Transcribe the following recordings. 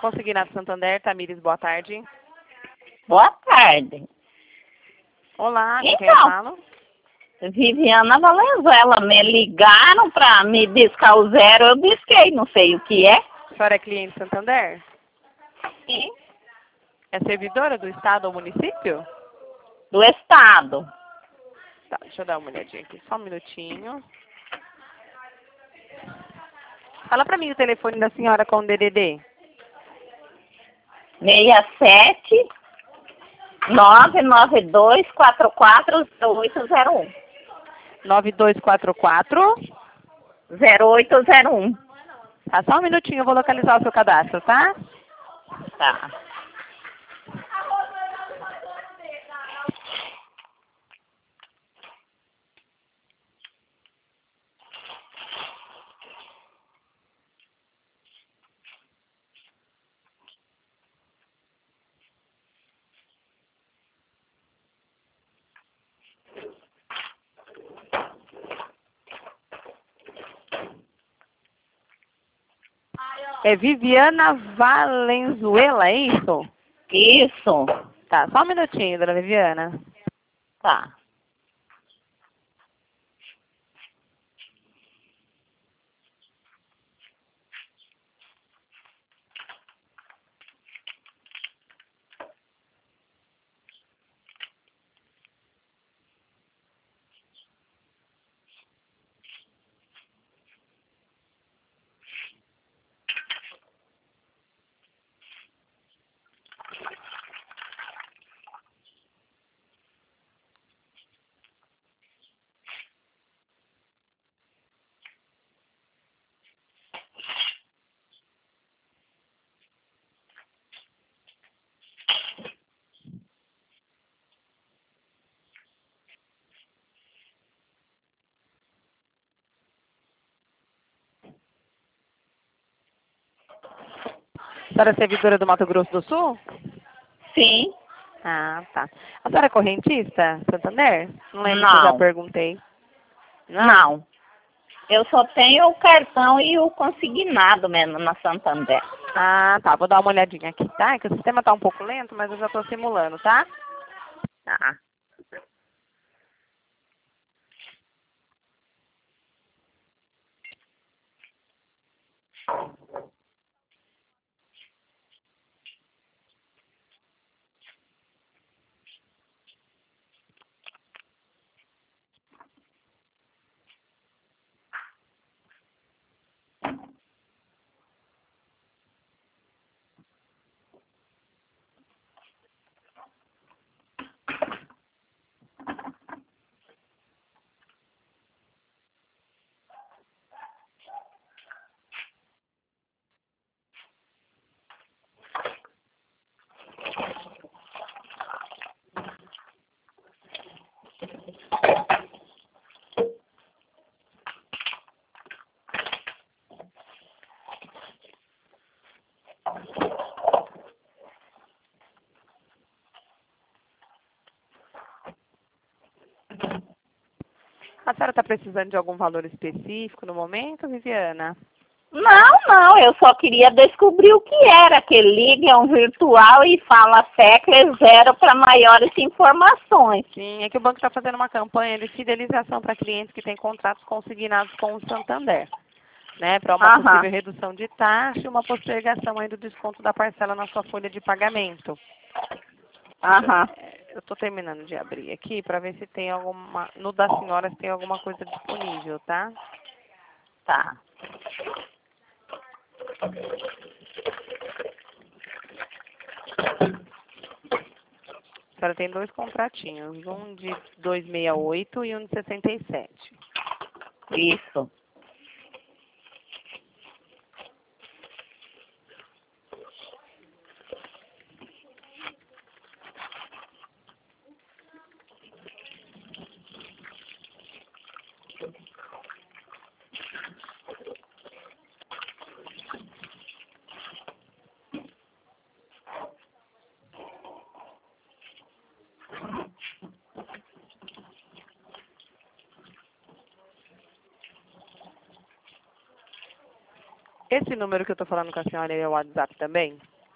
Consignado Santander, Tamires, boa tarde. Boa tarde. Olá, com Então, quem eu falo? Viviana Valenzuela, me ligaram para me discar o zero, eu disquei, não sei o que é. A senhora é cliente Santander? Sim. É servidora do estado ou município? Do estado. Tá, deixa eu dar uma olhadinha aqui, só um minutinho. Fala pra mim o telefone da senhora com o DDD. 67 992 44 0801. 9244. 0801. Tá, só um minutinho, eu vou localizar o seu cadastro, tá? Tá. É Viviana Valenzuela, é isso? Isso. Tá, só um minutinho, dona Viviana. Tá. A senhora é servidora do Mato Grosso do Sul? Sim. Ah, tá. A senhora é correntista, Santander? Não lembro se eu já Não. perguntei. Não. Eu só tenho o cartão e o consignado mesmo na Santander. Ah, tá. Vou dar uma olhadinha aqui, tá? É que o sistema tá um pouco lento, mas eu já tô simulando, tá? Tá. A senhora tá precisando de algum valor específico no momento, Viviana? Não, eu só queria descobrir o que era, que liga um virtual e fala tecla zero para maiores informações. Sim, é que o banco está fazendo uma campanha de fidelização para clientes que têm contratos consignados com o Santander, né? Para uma possível redução de taxa e uma postergação aí do desconto da parcela na sua folha de pagamento. Eu estou terminando de abrir aqui para ver se tem alguma, no da senhora se tem alguma coisa disponível, tá? Tá. A senhora tem dois contratinhos, um de 268 e um de 67. Isso. Esse número que eu estou falando com a senhora é o WhatsApp também?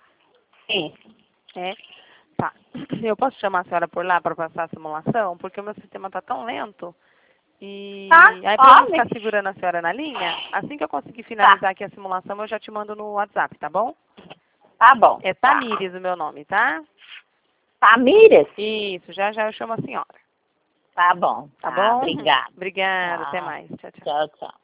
Sim. É. Tá. Eu posso chamar a senhora por lá para passar a simulação? Porque o meu sistema está tão lento. E Tá, aí, para não pode. ficar segurando a senhora na linha, assim que eu conseguir finalizar aqui a simulação, eu já te mando no WhatsApp, tá bom? Tá bom. É Tá. Tamires o meu nome, tá? Tamires? Isso, já já eu chamo a senhora. Tá bom. Tá bom? Obrigada. Obrigada, até Tchau. mais. Tchau, tchau. Tchau, tchau.